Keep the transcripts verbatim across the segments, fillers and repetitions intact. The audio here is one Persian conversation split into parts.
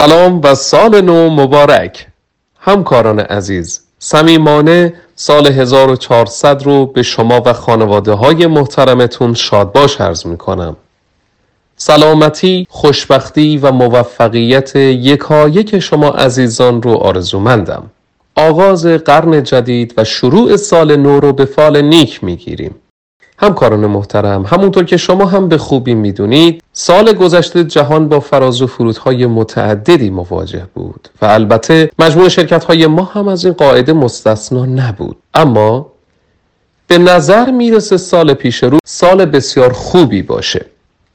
سلام و سال نو مبارک. همکاران عزیز، صمیمانه سال هزار و چهارصد رو به شما و خانواده های محترمتون شادباش عرض می کنم. سلامتی، خوشبختی و موفقیت یکایک شما عزیزان رو آرزومندم. آغاز قرن جدید و شروع سال نو رو به فال نیک می گیریم. همکاران محترم، همونطور که شما هم به خوبی میدونید سال گذشته جهان با فراز و فرودهای متعددی مواجه بود و البته مجموع شرکت‌های ما هم از این قاعده مستثنا نبود. اما به نظر میرسه سال پیش رو سال بسیار خوبی باشه.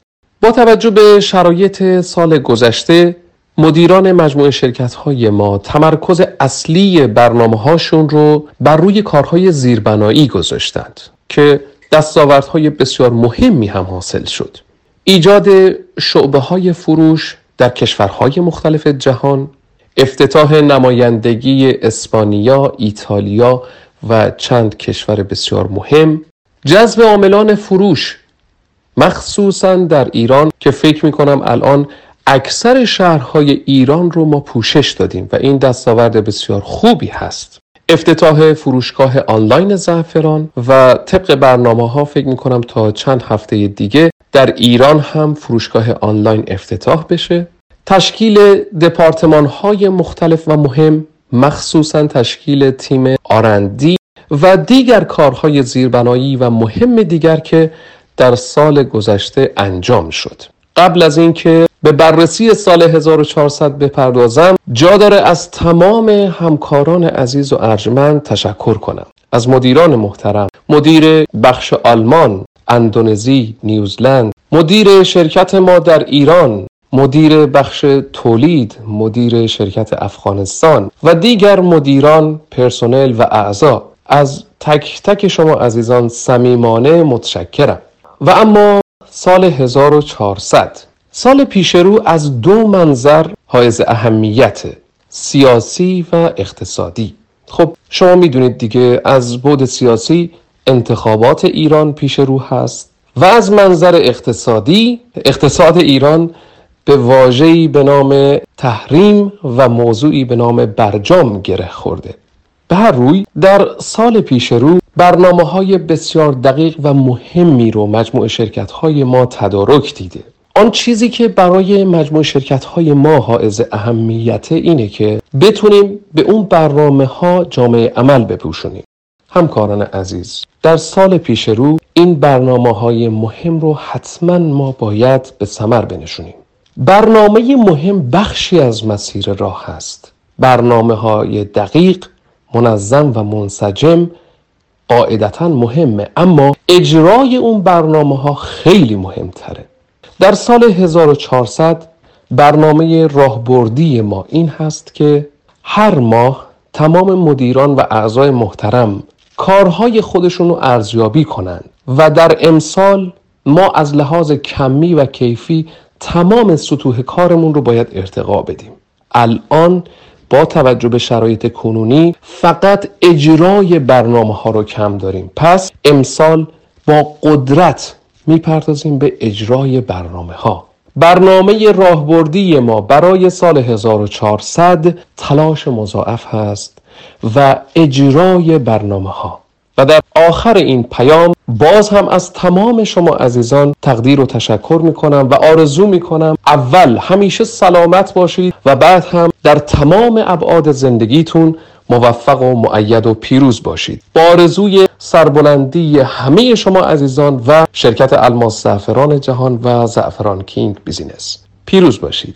با توجه به شرایط سال گذشته مدیران مجموعه شرکت‌های ما تمرکز اصلی برنامه‌هاشون رو بر روی کارهای زیربنایی گذاشتند که دستاوردهای بسیار مهمی هم حاصل شد. ایجاد شعبه‌های فروش در کشورهای مختلف جهان، افتتاح نمایندگی اسپانیا، ایتالیا و چند کشور بسیار مهم، جذب عاملان فروش مخصوصاً در ایران که فکر می‌کنم الان اکثر شهرهای ایران رو ما پوشش دادیم و این دستاورد بسیار خوبی هست. افتتاح فروشگاه آنلاین زعفران و طبق برنامه ها فکر میکنم تا چند هفته دیگه در ایران هم فروشگاه آنلاین افتتاح بشه. تشکیل دپارتمان های مختلف و مهم، مخصوصا تشکیل تیم آر اند دی و دیگر کارهای زیربنایی و مهم دیگر که در سال گذشته انجام شد. قبل از اینکه به بررسی سال هزار و چهارصد بپردازم جا داره از تمام همکاران عزیز و ارجمند تشکر کنم. از مدیران محترم، مدیر بخش آلمان، اندونزی، نیوزلند، مدیر شرکت ما در ایران، مدیر بخش تولید، مدیر شرکت افغانستان و دیگر مدیران، پرسنل و اعضا، از تک تک شما عزیزان صمیمانه متشکرم. و اما سال هزار و چهارصد، سال پیشرو از دو منظر حائز اهمیت، سیاسی و اقتصادی. خب شما میدونید دیگه از بعد سیاسی انتخابات ایران پیشرو هست و از منظر اقتصادی اقتصاد ایران به واژه‌ای به نام تحریم و موضوعی به نام برجام گره خورده. به هر روی در سال پیشرو برنامه‌های بسیار دقیق و مهمی رو مجموعه شرکت‌های ما تدارک دیده. آن چیزی که برای مجموعه شرکت‌های ما حائز اهمیت اینه که بتونیم به اون برنامه‌ها جامعه عمل بپوشونیم. همکاران عزیز، در سال پیشرو این برنامه‌های مهم رو حتما ما باید به ثمر بنشونیم. برنامه مهم بخشی از مسیر راه هست. برنامه‌های دقیق، منظم و منسجم قاعدتاً مهمه، اما اجرای اون برنامه‌ها خیلی مهمتره. در سال هزار و چهارصد برنامه راهبردی ما این هست که هر ماه تمام مدیران و اعضای محترم کارهای خودشون رو ارزیابی کنند و در امسال ما از لحاظ کمی و کیفی تمام سطوح کارمون رو باید ارتقا بدیم. الان با توجه به شرایط کنونی فقط اجرای برنامه ها رو کم داریم. پس امسال با قدرت میپردازیم به اجرای برنامه ها. برنامه راهبردی ما برای سال هزار و چهارصد تلاش مضاعف هست و اجرای برنامه ها. و در آخر این پیام باز هم از تمام شما عزیزان تقدیر و تشکر میکنم و آرزو میکنم اول همیشه سلامت باشید و بعد هم در تمام ابعاد زندگیتون موفق و مؤید و پیروز باشید. با آرزوی سربلندی همه شما عزیزان و شرکت الماس زعفران جهان و زعفران کینگ بیزینس. پیروز باشید.